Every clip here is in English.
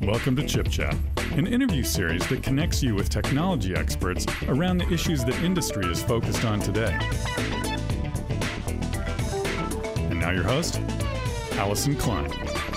Welcome to Chip Chat, an interview series that connects you with technology experts around the issues that industry is focused on today. And now your host, Allison Klein.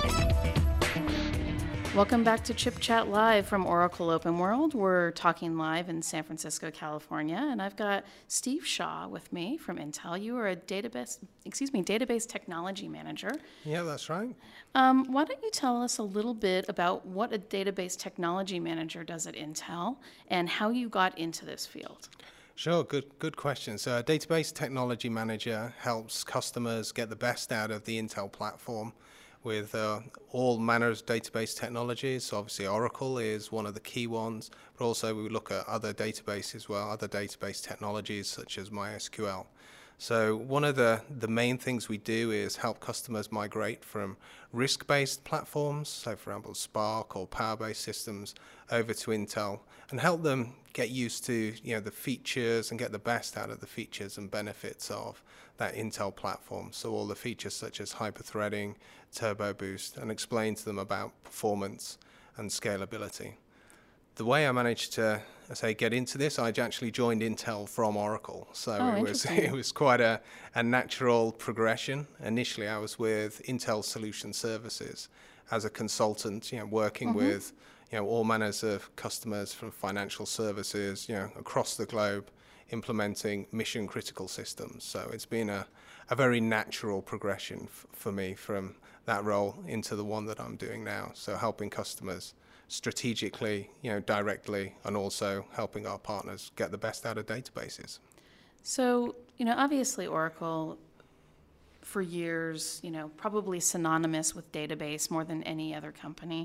Welcome back to Chip Chat Live from Oracle Open World. We're talking live in San Francisco, California, and I've got Steve Shaw with me from Intel. You are a database technology manager. Yeah, that's right. Why don't you tell us a little bit about what a database technology manager does at Intel and how you got into this field? Sure, good question. So a database technology manager helps customers get the best out of the Intel platform with all manners of database technologies. So obviously Oracle is one of the key ones, but also we look at other databases as well, other database technologies such as MySQL. So one of the main things we do is help customers migrate from RISC-based platforms, so for example Spark or Power-based systems, over to Intel, and help them get used to the features and get the best out of the features and benefits of that Intel platform. So all the features such as hyperthreading, Turbo Boost, and explain to them about performance and scalability. The way I managed to, get into this, I actually joined Intel from Oracle. So it was quite a natural progression. Initially, I was with Intel Solution Services as a consultant, working with all manners of customers from financial services, across the globe, implementing mission critical systems. So it's been a very natural progression for me from that role into the one that I'm doing now. So helping customers strategically, directly, and also helping our partners get the best out of databases. So, obviously Oracle for years, probably synonymous with database more than any other company.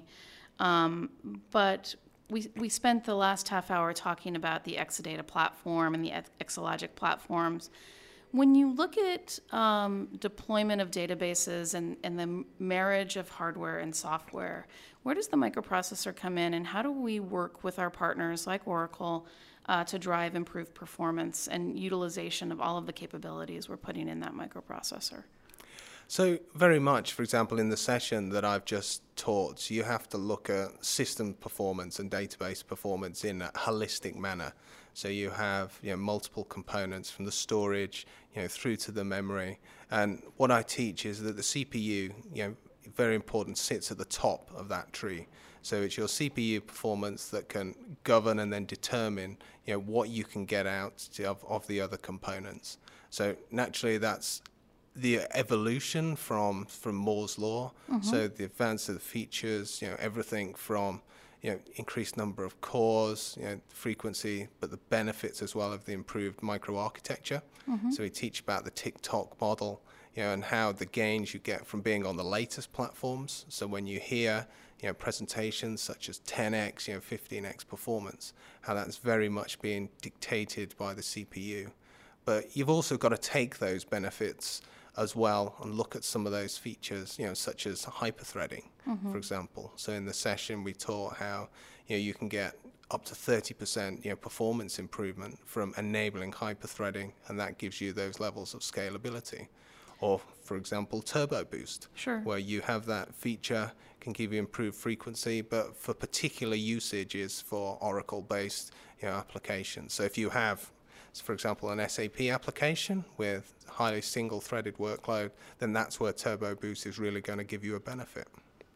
But we spent the last half hour talking about the Exadata platform and the Exalogic platforms. When you look at deployment of databases and the marriage of hardware and software, where does the microprocessor come in, and how do we work with our partners like Oracle to drive improved performance and utilization of all of the capabilities we're putting in that microprocessor? So very much, for example, in the session that I've just taught, you have to look at system performance and database performance in a holistic manner. So you have multiple components from the storage through to the memory. And what I teach is that the CPU, very important, sits at the top of that tree. So it's your CPU performance that can govern and then determine what you can get out of the other components. So naturally that's the evolution from Moore's law. So the advance of the features, everything from increased number of cores, frequency, but the benefits as well of the improved microarchitecture. So we teach about the tick-tock model, and how the gains you get from being on the latest platforms. So when you hear presentations such as 10x, 15x performance, how that's very much being dictated by the CPU. But you've also got to take those benefits as well and look at some of those features, such as hyperthreading, for example. So in the session we taught how you can get up to 30% performance improvement from enabling hyperthreading, and that gives you those levels of scalability. Or for example, Turbo Boost, where you have that feature, can give you improved frequency, but for particular usages for Oracle-based applications. So if you have, for example, an SAP application with highly single-threaded workload, then that's where Turbo Boost is really going to give you a benefit.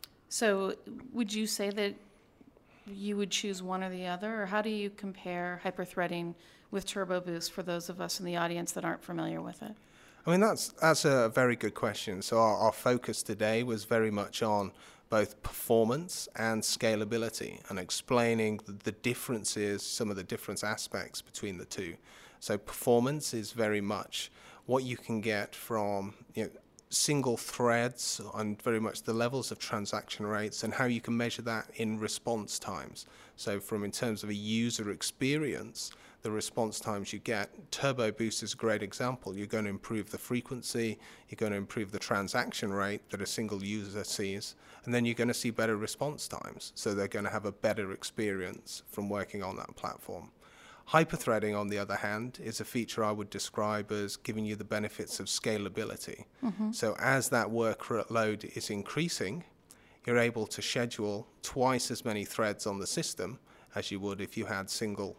So would you say that you would choose one or the other, or how do you compare hyperthreading with Turbo Boost for those of us in the audience that aren't familiar with it? I mean, that's a very good question. So our focus today was very much on both performance and scalability and explaining the differences, some of the different aspects between the two. So performance is very much what you can get from single threads and very much the levels of transaction rates and how you can measure that in response times. So in terms of a user experience, the response times you get, Turbo Boost is a great example. You're going to improve the frequency, you're going to improve the transaction rate that a single user sees, and then you're going to see better response times. So they're going to have a better experience from working on that platform. Hyperthreading, on the other hand, is a feature I would describe as giving you the benefits of scalability. So as that workload is increasing, you're able to schedule twice as many threads on the system as you would if you had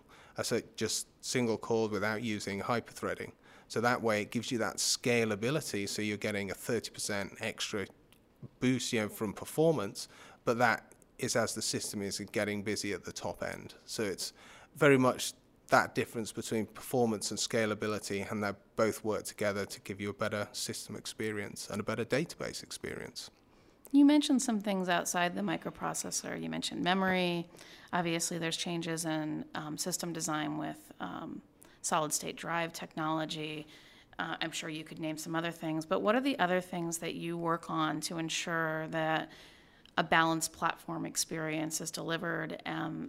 just single core without using hyperthreading. So that way it gives you that scalability, so you're getting a 30% extra boost, from performance, but that is as the system is getting busy at the top end. So it's very much that difference between performance and scalability, and they both work together to give you a better system experience and a better database experience. You mentioned some things outside the microprocessor. You mentioned memory. Obviously, there's changes in system design with solid-state drive technology. I'm sure you could name some other things, but what are the other things that you work on to ensure that a balanced platform experience is delivered?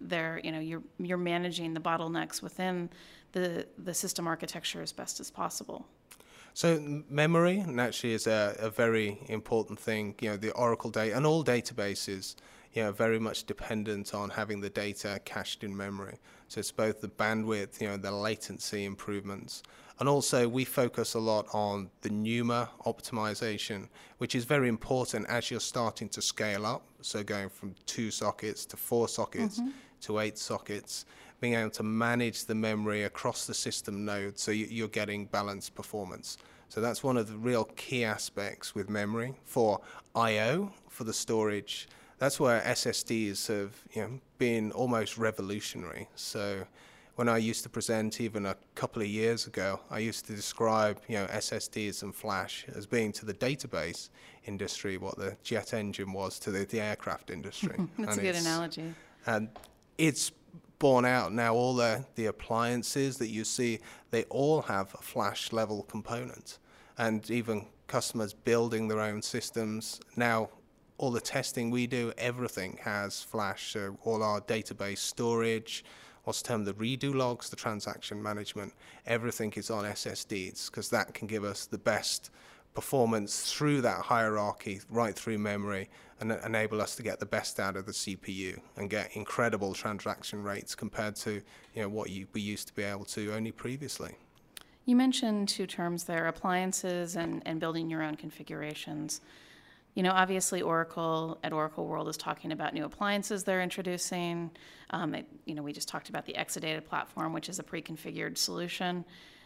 You're managing the bottlenecks within the system architecture as best as possible. So memory naturally is a very important thing. The Oracle data and all databases, very much dependent on having the data cached in memory. So it's both the bandwidth, the latency improvements. And also we focus a lot on the NUMA optimization, which is very important as you're starting to scale up. So going from 2 sockets to 4 sockets to 8 sockets, being able to manage the memory across the system nodes so you're getting balanced performance. So that's one of the real key aspects with memory. For I/O, for the storage, that's where SSDs have been almost revolutionary. So when I used to present even a couple of years ago, I used to describe SSDs and flash as being to the database industry what the jet engine was to the aircraft industry. That's a good analogy. And it's borne out now. All the appliances that you see, they all have a flash level component, and even customers building their own systems now. All the testing we do, everything has flash. So all our database storage, what's termed the redo logs, the transaction management, everything is on SSDs, because that can give us the best performance through that hierarchy, right through memory, and enable us to get the best out of the CPU and get incredible transaction rates compared to what we used to be able to only previously. You mentioned 2 terms there, appliances and building your own configurations. Obviously Oracle at Oracle World is talking about new appliances they're introducing. We just talked about the Exadata platform, which is a pre-configured solution.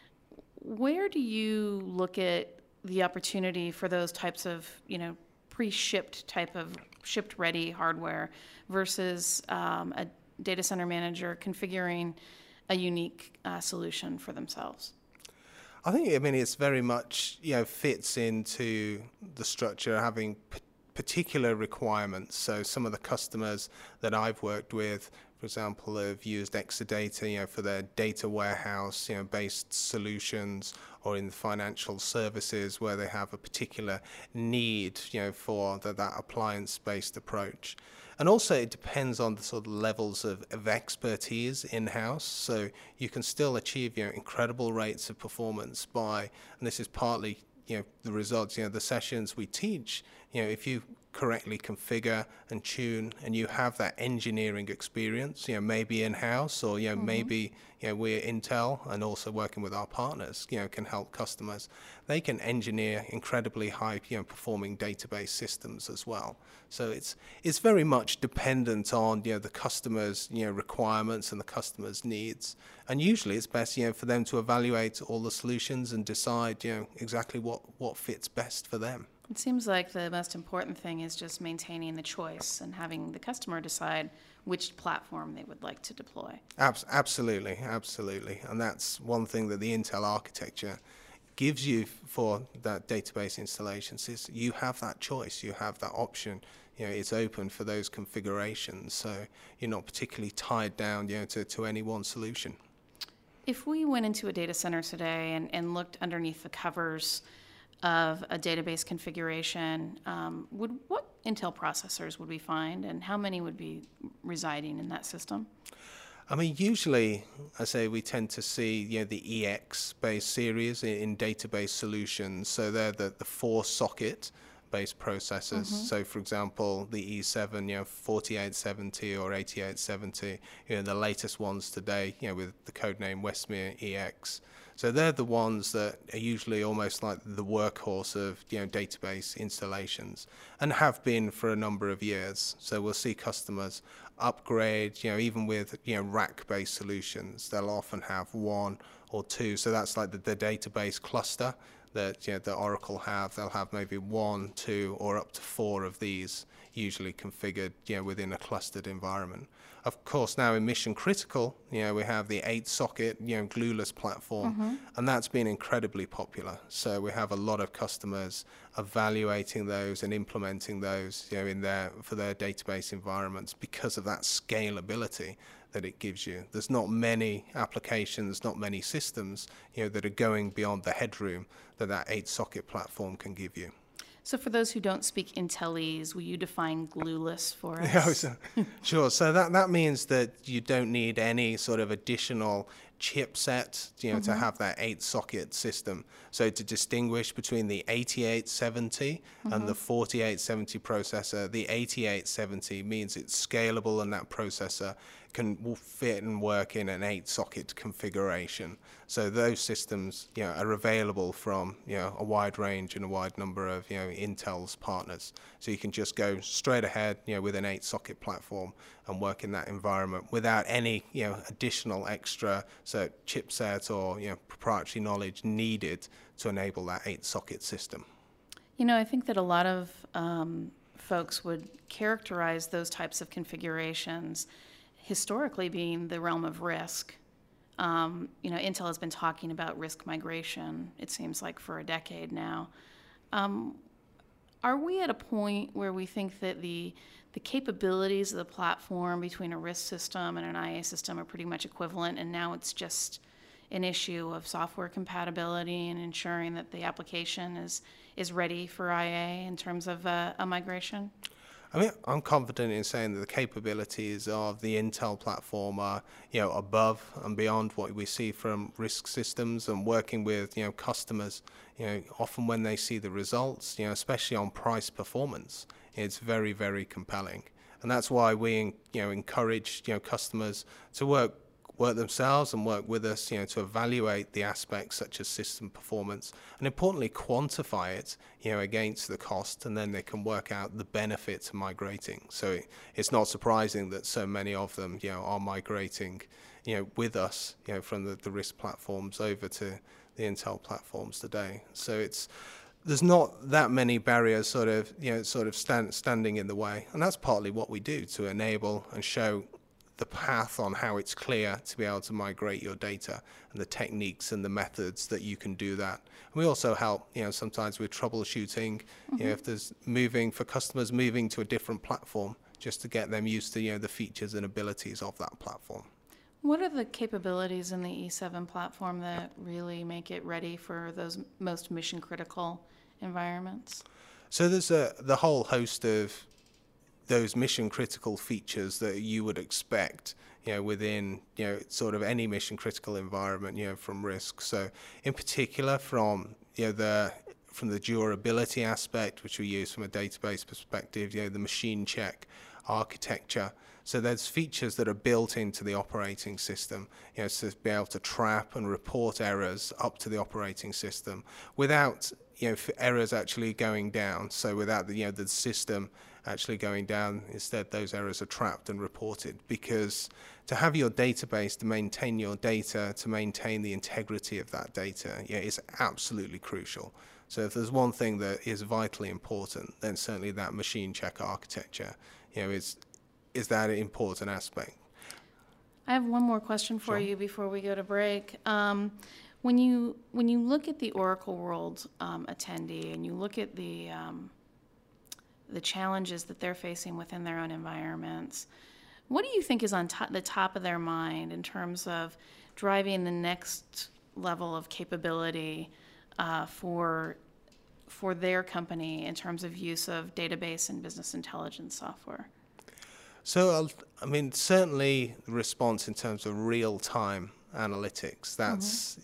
Where do you look at the opportunity for those types of, pre-shipped type of shipped-ready hardware versus a data center manager configuring a unique solution for themselves? I think, it's very much, fits into the structure, having particular requirements. So some of the customers that I've worked with, for example, have used Exadata, for their data warehouse, based solutions, or in financial services where they have a particular need, for that appliance-based approach. And also it depends on the sort of levels of expertise in-house. So you can still achieve incredible rates of performance by, and this is partly the results, the sessions we teach, if you correctly configure and tune and you have that engineering experience, maybe in-house or maybe we're Intel and also working with our partners, can help customers. They can engineer incredibly high performing database systems as well. So it's very much dependent on the customer's requirements and the customer's needs. And usually it's best for them to evaluate all the solutions and decide exactly what fits best for them. It seems like the most important thing is just maintaining the choice and having the customer decide which platform they would like to deploy. Absolutely. And that's one thing that the Intel architecture gives you for that database installations is you have that choice, you have that option. It's open for those configurations, so you're not particularly tied down to any one solution. If we went into a data center today and looked underneath the covers of a database configuration, what Intel processors would we find, and how many would be residing in that system? Usually, I say we tend to see the EX-based series in database solutions. So they're the 4-socket-based processors. So, for example, the E7, 4870 or 8870, the latest ones today, with the codename Westmere EX. So they're the ones that are usually almost like the workhorse of database installations, and have been for a number of years. So we'll see customers upgrade, even with rack-based solutions. They'll often have one or two. So that's like the database cluster that that Oracle have. They'll have maybe 1, 2, or up to 4 of these usually configured within a clustered environment. Of course, now in mission critical, we have the 8-socket glueless platform, and that's been incredibly popular. So we have a lot of customers evaluating those and implementing those for their database environments because of that scalability that it gives you. There's not many applications, not many systems that are going beyond the headroom that 8-socket platform can give you. So for those who don't speak Intelese, will you define glueless for us? Yeah, sure. So that means that you don't need any sort of additional chipset, to have that 8-socket system. So to distinguish between the 8870 and the 4870 processor, the 8870 means it's scalable and that processor will fit and work in an 8-socket configuration. So those systems, are available from, a wide range and a wide number of, Intel's partners. So you can just go straight ahead, with an 8-socket platform and work in that environment without any, additional extra chipset or, proprietary knowledge needed to enable that 8-socket system. I think that a lot of folks would characterize those types of configurations historically being the realm of risk. Intel has been talking about risk migration, it seems like, for a decade now. Are we at a point where we think that the capabilities of the platform between a RISC system and an IA system are pretty much equivalent, and now it's just an issue of software compatibility and ensuring that the application is ready for IA in terms of a migration? I mean, I'm confident in saying that the capabilities of the Intel platform are, above and beyond what we see from RISC systems, and working with, customers, often when they see the results, especially on price performance, it's very, very compelling. And that's why we, encourage, customers to work themselves and work with us, to evaluate the aspects such as system performance, and importantly quantify it, against the cost, and then they can work out the benefits of migrating. So it's not surprising that so many of them, are migrating, with us, from the RISC platforms over to the Intel platforms today. So there's not that many barriers standing in the way, and that's partly what we do to enable and show the path on how it's clear to be able to migrate your data, and the techniques and the methods that you can do that. And we also help, sometimes with troubleshooting, if there's for customers moving to a different platform, just to get them used to, the features and abilities of that platform. What are the capabilities in the E7 platform that really make it ready for those most mission-critical environments? So there's the whole host of those mission critical features that you would expect, within, sort of any mission critical environment, from RISC. So in particular from the durability aspect, which we use from a database perspective, the machine check architecture. So there's features that are built into the operating system, to be able to trap and report errors up to the operating system without, errors actually going down. So without the system actually going down, instead those errors are trapped and reported. Because to have your database, to maintain your data, to maintain the integrity of that data, is absolutely crucial. So if there's one thing that is vitally important, then certainly that machine check architecture, is that an important aspect. I have one more question for you before we go to break. When you look at the Oracle World attendee, and you look at the challenges that they're facing within their own environments, what do you think is on the top of their mind in terms of driving the next level of capability for their company in terms of use of database and business intelligence software? So, certainly the response in terms of real-time analytics, that's,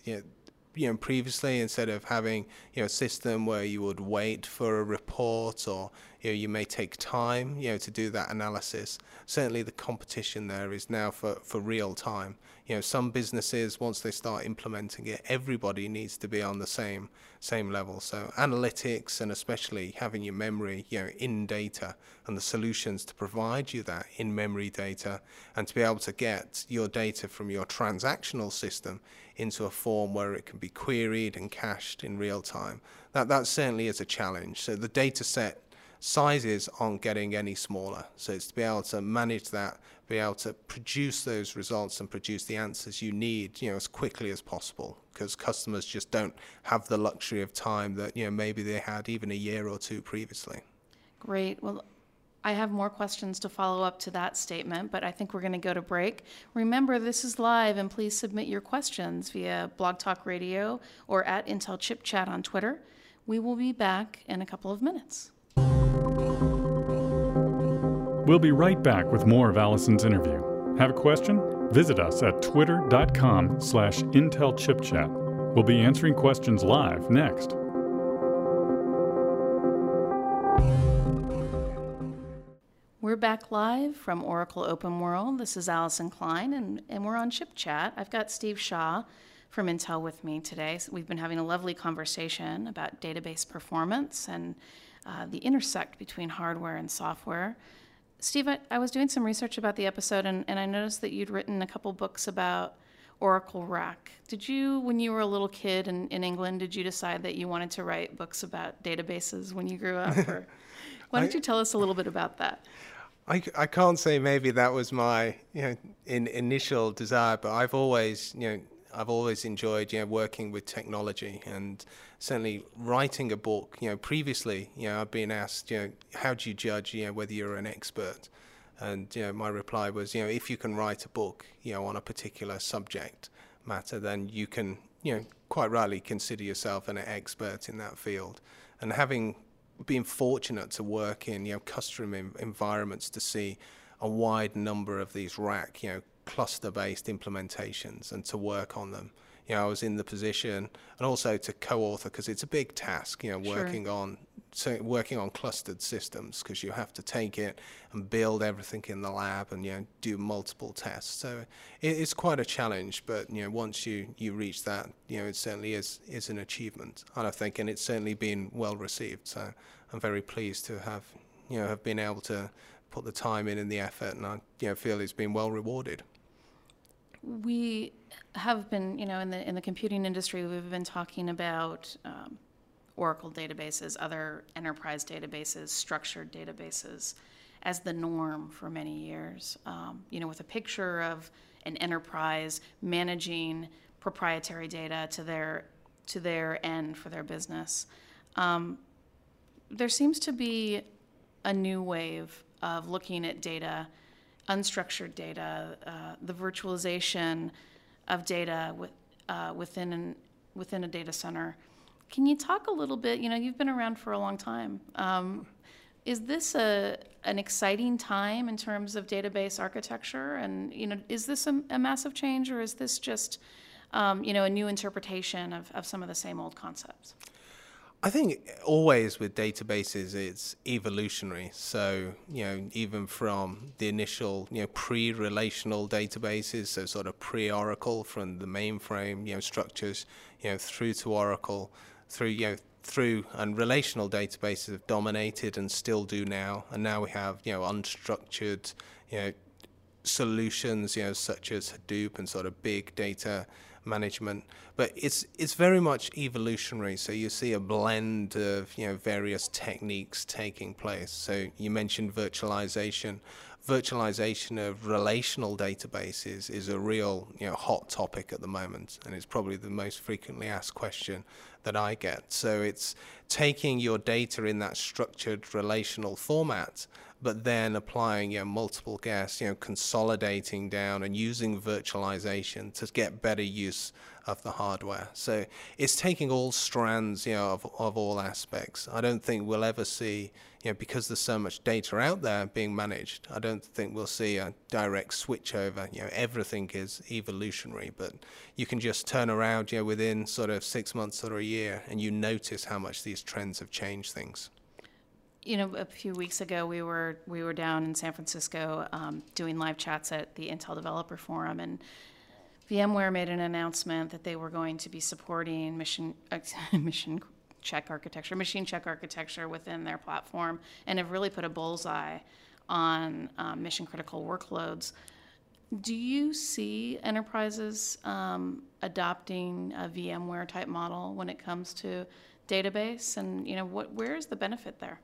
previously, instead of having, a system where you would wait for a report or, You may take time, to do that analysis. Certainly the competition there is now for real time. Some businesses, once they start implementing it, everybody needs to be on the same level. So analytics, and especially having your memory, in data, and the solutions to provide you that in-memory data, and to be able to get your data from your transactional system into a form where it can be queried and cached in real time. That certainly is a challenge. So the data set sizes aren't getting any smaller. So it's to be able to manage that, be able to produce those results and produce the answers you need, as quickly as possible, because customers just don't have the luxury of time that, maybe they had even a year or two previously. Great. Well, I have more questions to follow up to that statement, but I think we're going to go to break. Remember, this is live, and please submit your questions via Blog Talk Radio or at Intel Chip Chat on Twitter. We will be back in a couple of minutes. We'll be right back with more of Allison's interview. Have a question? Visit us at twitter.com/IntelChipChat. We'll be answering questions live next. We're back live from Oracle Open World. This is Allison Klein, and we're on Chip Chat. I've got Steve Shaw from Intel with me today. So we've been having a lovely conversation about database performance and the intersect between hardware and software. Steve, I was doing some research about the episode, and I noticed that you'd written a couple books about Oracle RAC. Did you, when you were a little kid in England, did you decide that you wanted to write books about databases when you grew up? Or why don't you tell us a little bit about that? I can't say maybe that was my initial desire, but I've always enjoyed working with technology, and certainly writing a book. Previously, I've been asked, how do you judge whether you're an expert? And my reply was, if you can write a book on a particular subject matter, then you can quite rightly consider yourself an expert in that field. And having been fortunate to work in customer environments, to see a wide number of these RAC cluster-based implementations and to work on them. I was in the position, and also to co-author, because it's a big task, working on clustered systems, because you have to take it and build everything in the lab and do multiple tests. So it's quite a challenge, but once you reach that, it certainly is an achievement, and I think, and it's certainly been well received. So I'm very pleased to have been able to put the time in and the effort, and I feel it's been well rewarded. We have been, in the computing industry, we've been talking about Oracle databases, other enterprise databases, structured databases, as the norm for many years. With a picture of an enterprise managing proprietary data to their end for their business. There seems to be a new wave of looking at data, unstructured data, the virtualization of data within a data center. Can you talk a little bit? You've been around for a long time. Is this an exciting time in terms of database architecture? And is this a massive change, or is this just a new interpretation of some of the same old concepts? I think always with databases, it's evolutionary. So, even from the initial, pre-relational databases, so sort of pre-Oracle from the mainframe, structures, through to Oracle, through and relational databases have dominated and still do now. And now we have, unstructured, solutions, such as Hadoop and sort of big data management, but it's very much evolutionary. So you see a blend of various techniques taking place. So you mentioned virtualization. Virtualization of relational databases is a real hot topic at the moment, and it's probably the most frequently asked question that I get. So it's taking your data in that structured relational format, but then applying multiple guests, consolidating down and using virtualization to get better use of the hardware. So it's taking all strands of all aspects. I don't think we'll ever see, because there's so much data out there being managed, I don't think we'll see a direct switch over. Everything is evolutionary, but you can just turn around within sort of 6 months or a year, and you notice how much these trends have changed things. You know, a few weeks ago, we were down in San Francisco doing live chats at the Intel Developer Forum, and VMware made an announcement that they were going to be supporting machine check architecture within their platform, and have really put a bullseye on mission critical workloads. Do you see enterprises adopting a VMware type model when it comes to database, and you know, where is the benefit there?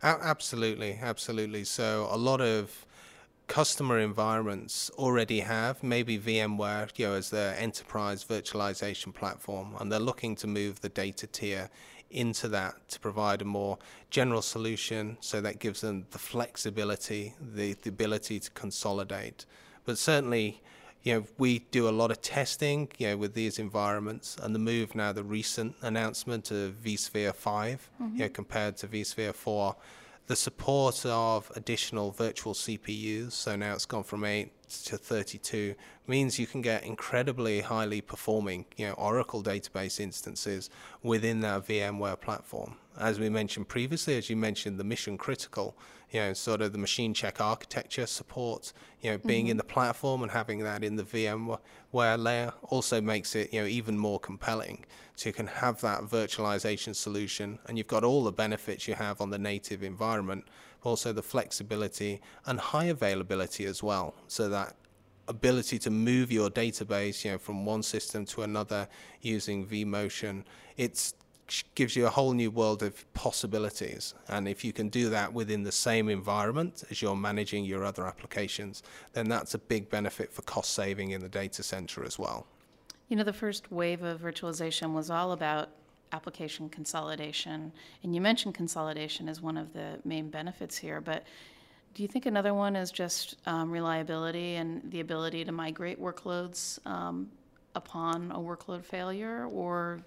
Absolutely. So a lot of customer environments already have maybe VMware, as their enterprise virtualization platform, and they're looking to move the data tier into that to provide a more general solution. So that gives them the flexibility, the ability to consolidate. But certainly, we do a lot of testing, with these environments, and the move now, the recent announcement of vSphere 5, compared to vSphere 4, the support of additional virtual CPUs, so now it's gone from 8 to 32, means you can get incredibly highly performing, Oracle database instances within that VMware platform. As we mentioned previously, as you mentioned, the mission critical, sort of the machine check architecture support, being in the platform and having that in the VMware layer also makes it, even more compelling. So you can have that virtualization solution, and you've got all the benefits you have on the native environment, but also the flexibility and high availability as well. So that ability to move your database, from one system to another using vMotion, it gives you a whole new world of possibilities. And if you can do that within the same environment as you're managing your other applications, then that's a big benefit for cost saving in the data center as well. You know, the first wave of virtualization was all about application consolidation, and you mentioned consolidation as one of the main benefits here, but do you think another one is just reliability and the ability to migrate workloads upon a workload failure, or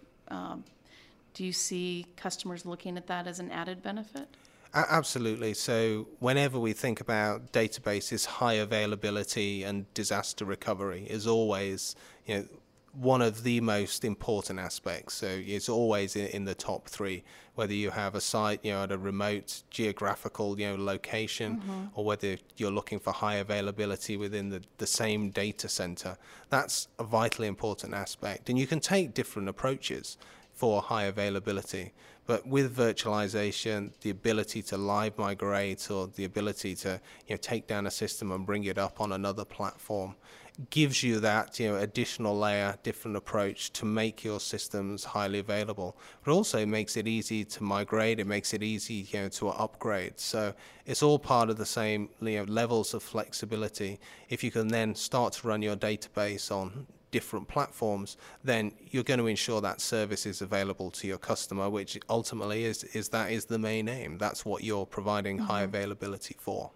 do you see customers looking at that as an added benefit? Absolutely. So whenever we think about databases, high availability and disaster recovery is always, one of the most important aspects. So it's always in the top three, whether you have a site, at a remote geographical, location, or whether you're looking for high availability within the same data center. That's a vitally important aspect. And you can take different approaches for high availability. But with virtualization, the ability to live migrate, or the ability to take down a system and bring it up on another platform, gives you that additional layer, different approach to make your systems highly available. But also makes it easy to migrate. It makes it easy to upgrade. So it's all part of the same levels of flexibility. If you can then start to run your database on different platforms, then you're going to ensure that service is available to your customer, which ultimately is the main aim. That's what you're providing high availability for.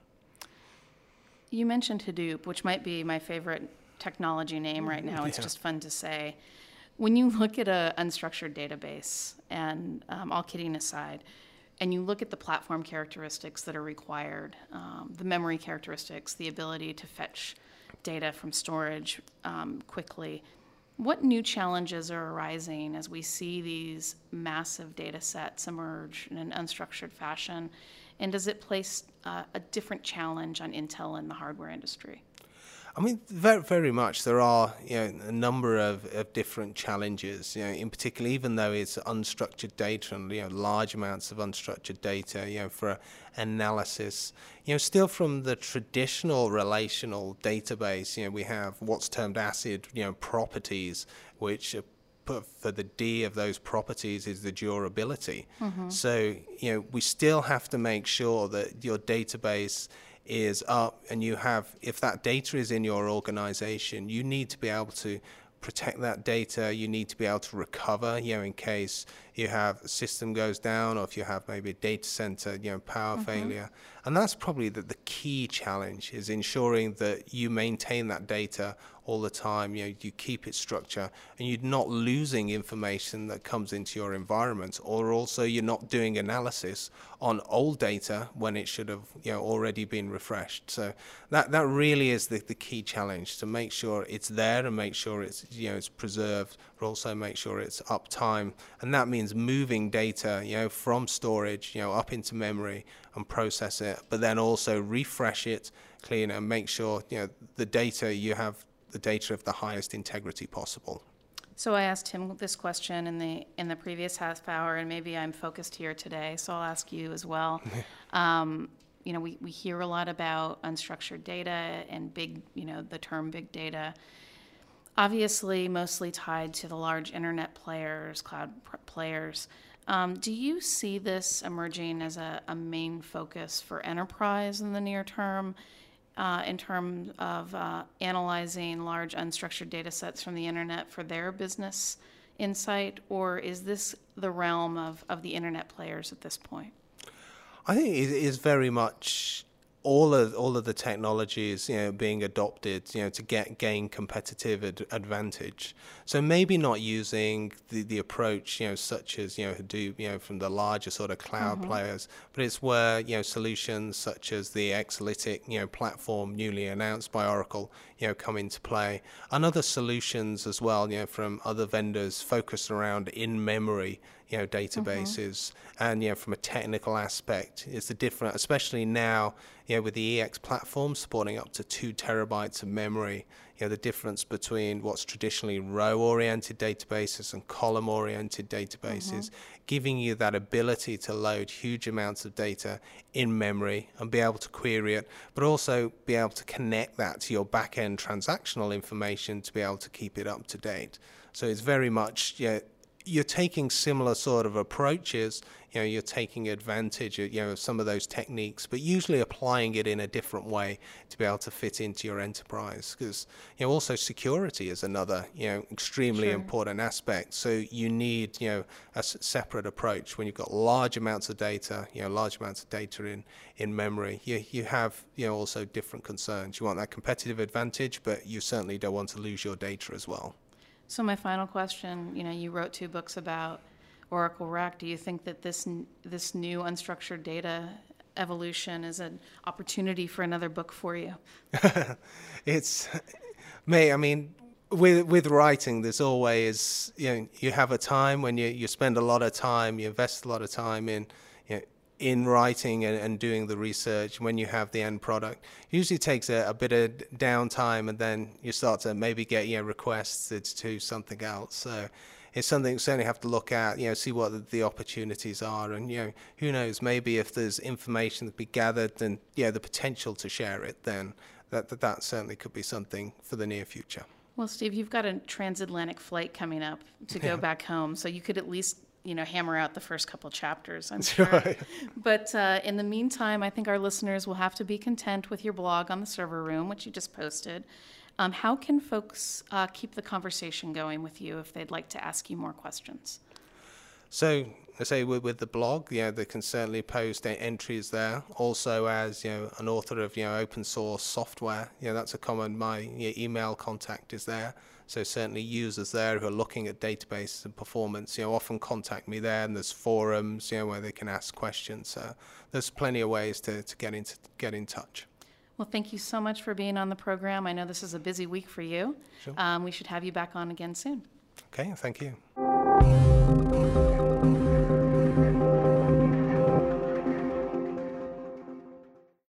You mentioned Hadoop, which might be my favorite technology name right now. It's just fun to say. When you look at an unstructured database, and all kidding aside, and you look at the platform characteristics that are required, the memory characteristics, the ability to fetch data from storage quickly, what new challenges are arising as we see these massive data sets emerge in an unstructured fashion? And does it place a different challenge on Intel and the hardware industry? I mean, very, very much. There are, a number of different challenges. In particular, even though it's unstructured data and large amounts of unstructured data, for analysis, still from the traditional relational database, we have what's termed ACID, properties, which for the D of those properties is the durability. So, we still have to make sure that your database is up, and if that data is in your organization, you need to be able to protect that data. You need to be able to recover, in case you have a system goes down, or if you have maybe a data center, power failure. And that's probably the key challenge, is ensuring that you maintain that data all the time. You keep its structure, and you're not losing information that comes into your environment, or also you're not doing analysis on old data when it should have already been refreshed. So that really is the key challenge, to make sure it's there and make sure it's it's preserved, but also make sure it's uptime. And that means means moving data, from storage, up into memory and process it, but then also refresh it, clean it, and make sure, the data you have the data of the highest integrity possible. So I asked him this question in the previous half hour, and maybe I'm focused here today, so I'll ask you as well. We hear a lot about unstructured data and the term big data. Obviously, mostly tied to the large internet players, cloud players. Do you see this emerging as a main focus for enterprise in the near term, in terms of analyzing large unstructured data sets from the internet for their business insight, or is this the realm of the internet players at this point? I think it is very much all of the technologies, being adopted, to gain competitive advantage. So maybe not using the approach, such as Hadoop, from the larger sort of cloud players, but it's where solutions such as the Exalytic, platform newly announced by Oracle, come into play, and other solutions as well, from other vendors focused around in-memory databases. And from a technical aspect, it's the different, especially now, with the EX platform supporting up to 2 terabytes of memory, the difference between what's traditionally row-oriented databases and column-oriented databases, giving you that ability to load huge amounts of data in memory and be able to query it, but also be able to connect that to your back-end transactional information to be able to keep it up to date. So it's very much, you're taking similar sort of approaches, you're taking advantage of some of those techniques, but usually applying it in a different way to be able to fit into your enterprise. Because also security is another extremely important aspect. So you need a separate approach when you've got large amounts of data, in memory. You have also different concerns. You want that competitive advantage, but you certainly don't want to lose your data as well. So my final question, you wrote 2 books about Oracle RAC. Do you think that this new unstructured data evolution is an opportunity for another book for you? With writing, there's always, you have a time when you spend a lot of time, you invest a lot of time in writing and doing the research. When you have the end product, it usually takes a bit of downtime, and then you start to maybe get requests to do something else. So it's something you certainly have to look at, see what the opportunities are, and who knows, maybe if there's information that be gathered and the potential to share it, then that certainly could be something for the near future. Well, Steve, you've got a transatlantic flight coming up to go back home, so you could at least hammer out the first couple chapters, I'm sure. Right. But in the meantime, I think our listeners will have to be content with your blog on the server room, which you just posted. How can folks keep the conversation going with you if they'd like to ask you more questions? So, I say with the blog, they can certainly post entries there. Also, as an author of open source software, that's a common. My email contact is there. So certainly users there who are looking at databases and performance, often contact me there, and there's forums, where they can ask questions. So there's plenty of ways to get in touch. Well, thank you so much for being on the program. I know this is a busy week for you. Sure. We should have you back on again soon. Okay, thank you.